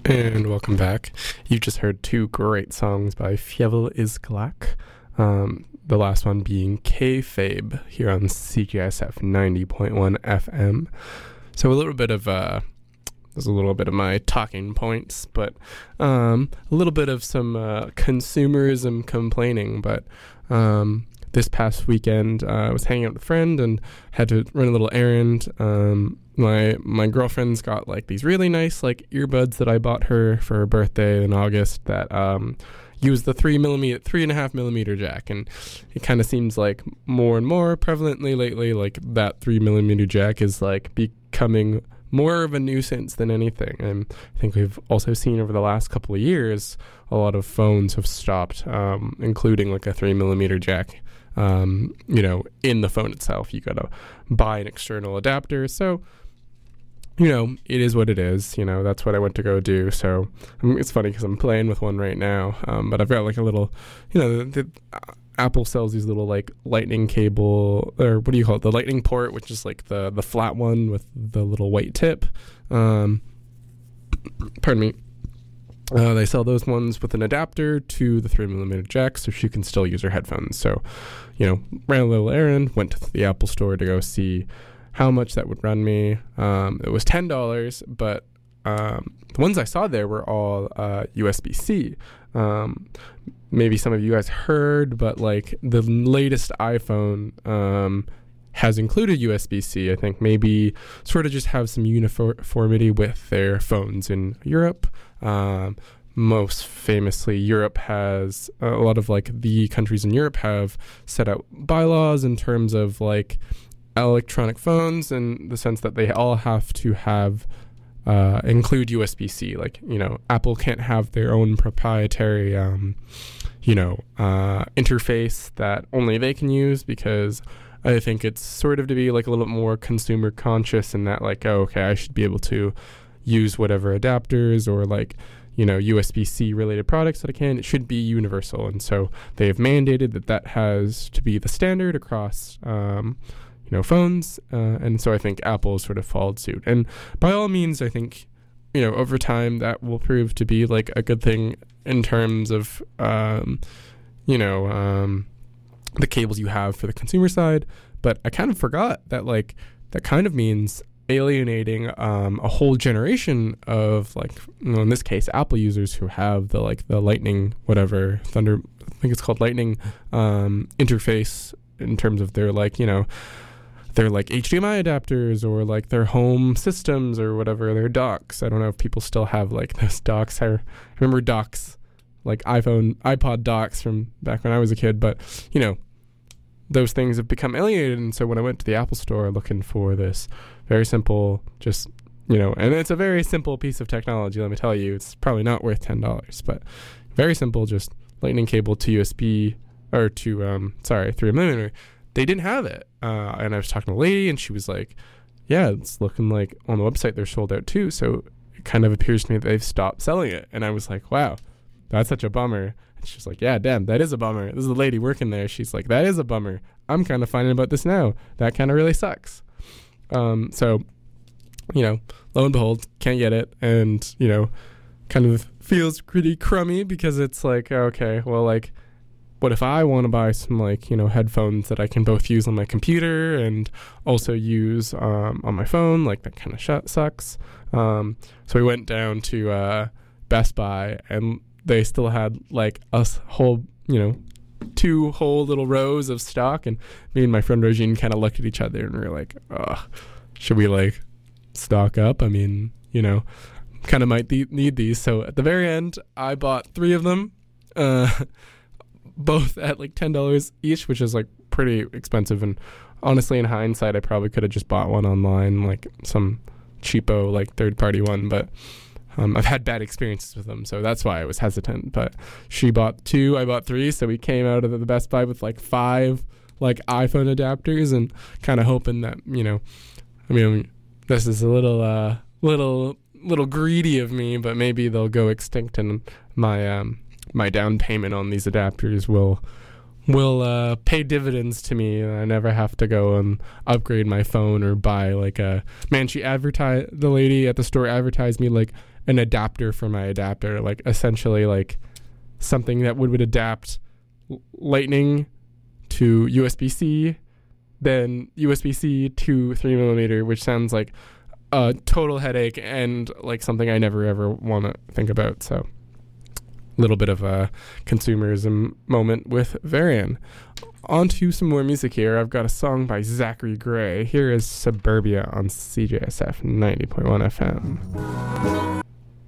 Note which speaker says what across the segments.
Speaker 1: And welcome back. You just heard two great songs by Fievel is Glak. The last one being K-Fabe here on CGSF 90.1 FM. So there's a little bit of my talking points, but a little bit of some consumerism complaining. But this past weekend, I was hanging out with a friend and had to run a little errand. My girlfriend's got like these really nice like earbuds that I bought her for her birthday in August that use the 3.5 millimeter jack, and it kind of seems like more and more prevalently lately like that 3 millimeter jack is like becoming more of a nuisance than anything. And I think we've also seen over the last couple of years a lot of phones have stopped including like a 3 millimeter jack in the phone itself. You gotta buy an external adapter. So it is what it is. That's what I went to go do. So it's funny because I'm playing with one right now. But I've got like a little, Apple sells these little like lightning cable, or what do you call it? The lightning port, which is like the flat one with the little white tip. Pardon me. They sell those ones with an adapter to the 3 millimeter jack, so she can still use her headphones. So, ran a little errand, went to the Apple store to go see how much that would run me. It was $10, but the ones I saw there were all USB-C. Maybe some of you guys heard, but like the latest iPhone has included USB-C. I think maybe sort of just have some uniformity with their phones in Europe. Most famously, Europe has a lot of like the countries in Europe have set out bylaws in terms of like electronic phones, in the sense that they all have to have include USB-C. Like, Apple can't have their own proprietary interface that only they can use, because I think it's sort of to be like a little bit more consumer conscious in that like, I should be able to use whatever adapters or like USB-C related products that I can. It should be universal, and so they have mandated that has to be the standard across phones, and so I think Apple sort of followed suit. And by all means, I think over time that will prove to be like a good thing in terms of the cables you have for the consumer side. But I kind of forgot that like that kind of means alienating a whole generation of like, in this case, Apple users who have the Lightning Thunder, I think it's called Lightning interface, in terms of their their like HDMI adapters or like their home systems or whatever, their docks. I don't know if people still have like those docks. I remember docks, like iPod docks from back when I was a kid, but those things have become alienated. And so when I went to the Apple store looking for this very simple, just, and it's a very simple piece of technology, let me tell you, it's probably not worth $10, but very simple, just lightning cable to USB, or to, 3 millimeter. They didn't have it. And I was talking to a lady, and she was like, yeah, it's looking like on the website they're sold out too. So it kind of appears to me that they've stopped selling it. And I was like, wow, that's such a bummer. And she's like, yeah, damn, that is a bummer. This is a lady working there. She's like, that is a bummer. I'm kind of finding about this now. That kind of really sucks. So, lo and behold, can't get it. And, kind of feels pretty crummy, because it's like, okay, well, like, what if I want to buy some headphones that I can both use on my computer and also use on my phone? Like, that kind of sucks. So we went down to Best Buy, and they still had like a whole, 2 whole little rows of stock. And me and my friend Regine kind of looked at each other and we were like, should we like stock up? I mean, kind of might need these. So at the very end, I bought 3 of them. Both at like $10 each, which is like pretty expensive. And honestly, in hindsight, I probably could have just bought one online, like some cheapo like third-party one. But I've had bad experiences with them, so that's why I was hesitant. But she bought 2, I bought 3, so we came out of the Best Buy with like 5 like iPhone adapters, and kind of hoping that this is a little greedy of me, but maybe they'll go extinct, and my down payment on these adapters will will pay dividends to me. I never have to go and upgrade my phone or buy like a man. The lady at the store advertised me like an adapter for my adapter, like essentially like something that would adapt Lightning to USB-C, then USB-C to 3mm, which sounds like a total headache and like something I never ever want to think about. So little bit of a consumerism moment with Varian. On to some more music here. I've got a song by Zachary Gray. Here is Suburbia on CJSF 90.1 FM.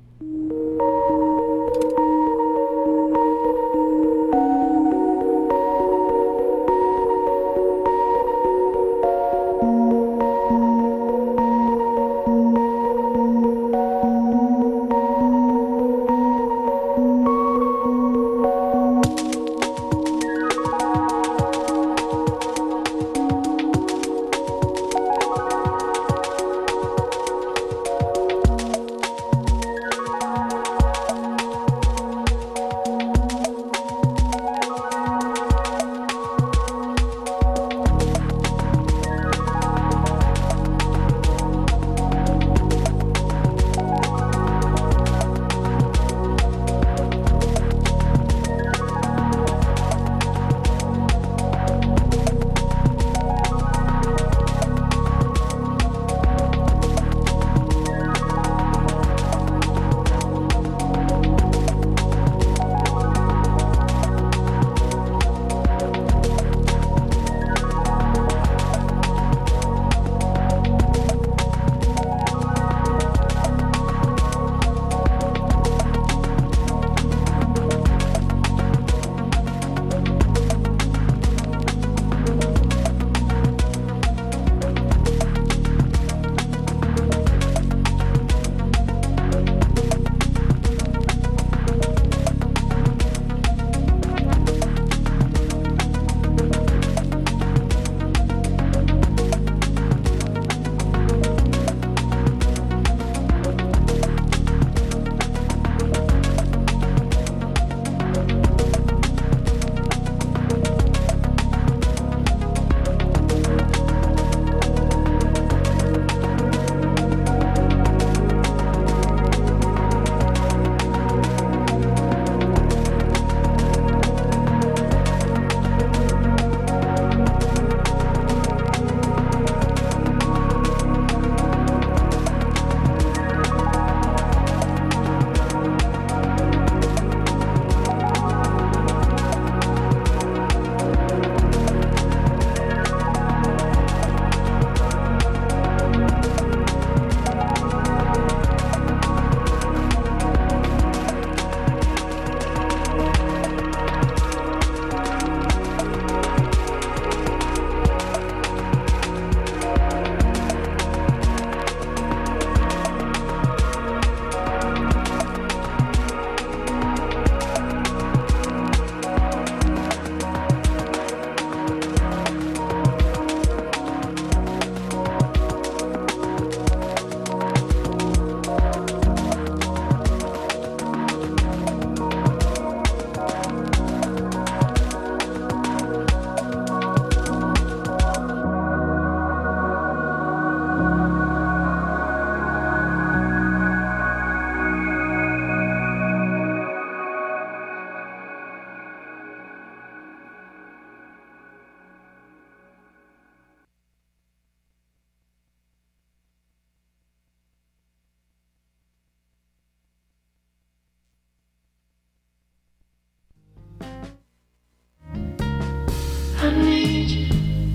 Speaker 2: I need you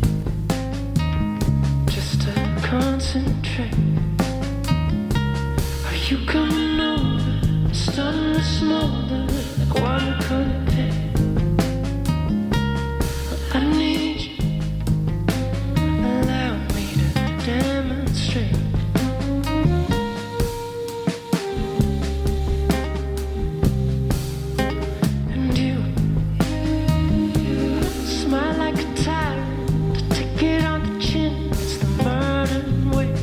Speaker 2: just to concentrate. Are you coming over? Starting to smolder like watercolor paint. I need you, allow me to demonstrate. And you smile like a tyrant, to take it on the chin. It's the modern way.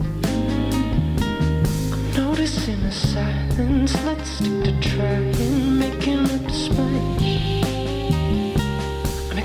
Speaker 2: I'm noticing the silence. Let's stick to trying, making a display. And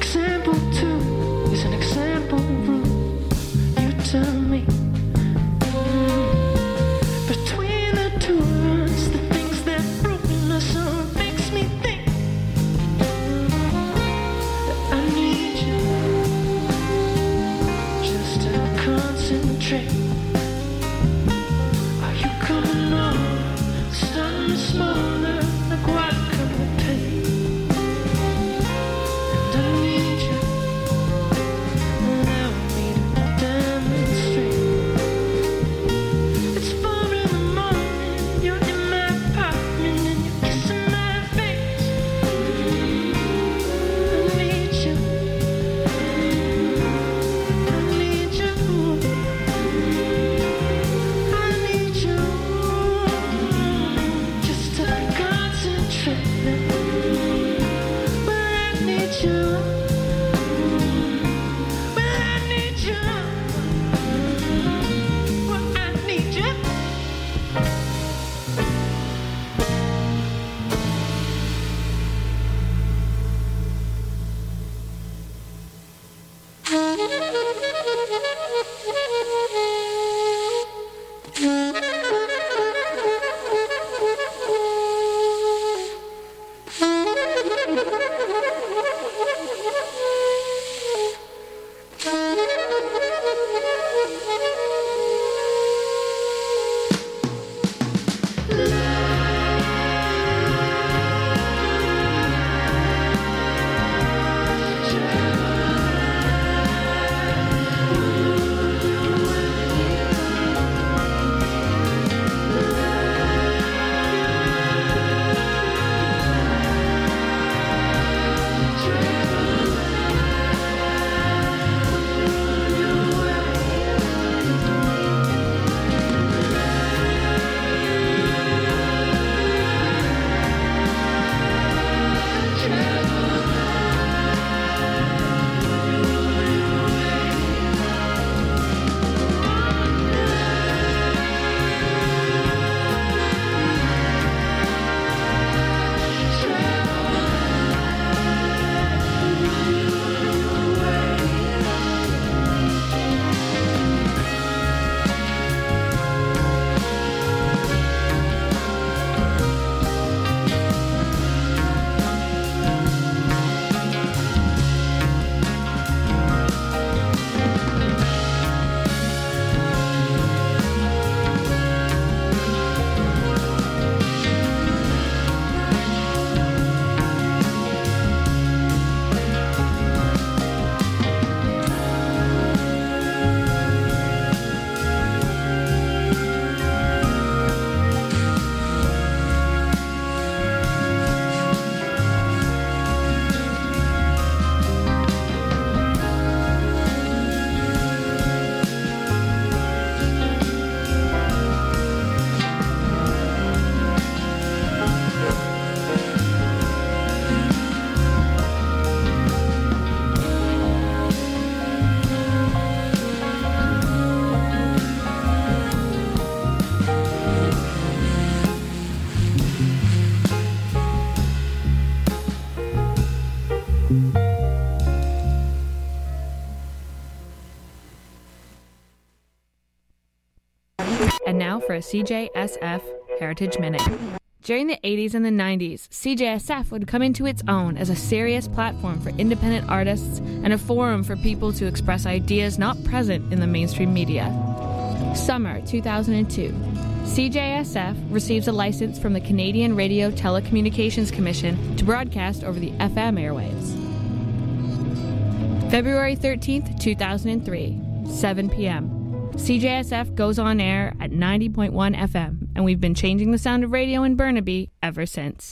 Speaker 3: a CJSF Heritage Minute. During the 80s and the 90s, CJSF would come into its own as a serious platform for independent artists and a forum for people to express ideas not present in the mainstream media. Summer 2002. CJSF receives a license from the Canadian Radio Telecommunications Commission to broadcast over the FM airwaves. February 13th, 2003, 7 p.m. CJSF goes on air at 90.1 FM, and we've been changing the sound of radio in Burnaby ever since.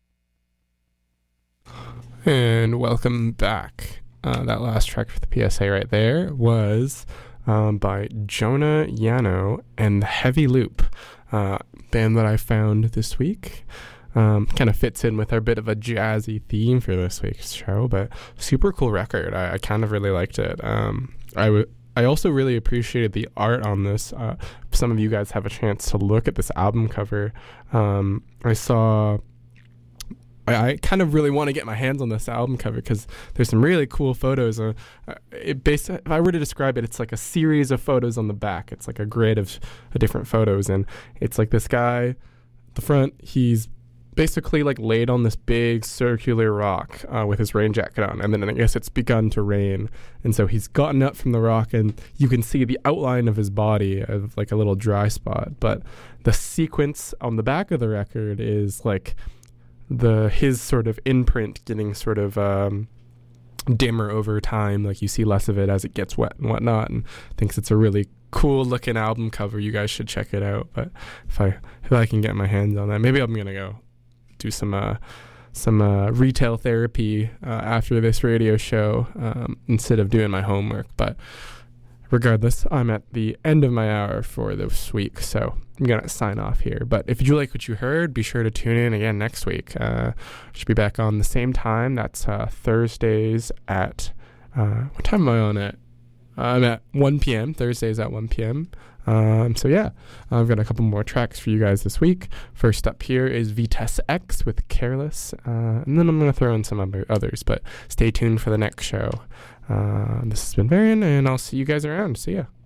Speaker 1: And welcome back. That last track for the PSA right there was by Jonah Yano and the Heavy Loop, band that I found this week. Kind of fits in with our bit of a jazzy theme for this week's show, but super cool record. I kind of really liked it. I also really appreciated the art on this. Some of you guys have a chance to look at this album cover. I kind of really want to get my hands on this album cover because there's some really cool photos. If I were to describe it, it's like a series of photos on the back. It's like a grid of different photos, and it's like this guy at the front. He's basically like laid on this big circular rock with his rain jacket on, and then I guess it's begun to rain, and so he's gotten up from the rock, and you can see the outline of his body of like a little dry spot. But the sequence on the back of the record is like his sort of imprint getting sort of dimmer over time. Like you see less of it as it gets wet and whatnot, and thinks it's a really cool looking album cover. You guys should check it out. But if I can get my hands on that, maybe I'm gonna go do some retail therapy after this radio show instead of doing my homework. But regardless, I'm at the end of my hour for this week, so I'm gonna sign off here. But if you like what you heard, be sure to tune in again next week. Should be back on the same time. That's Thursdays at what time am I on at? I'm at 1 p.m. Thursdays at 1 p.m. So yeah, I've got a couple more tracks for you guys this week. First up here is Vitesse X with Careless, and then I'm going to throw in some others, but stay tuned for the next show. This has been Varian, and I'll see you guys around. See ya.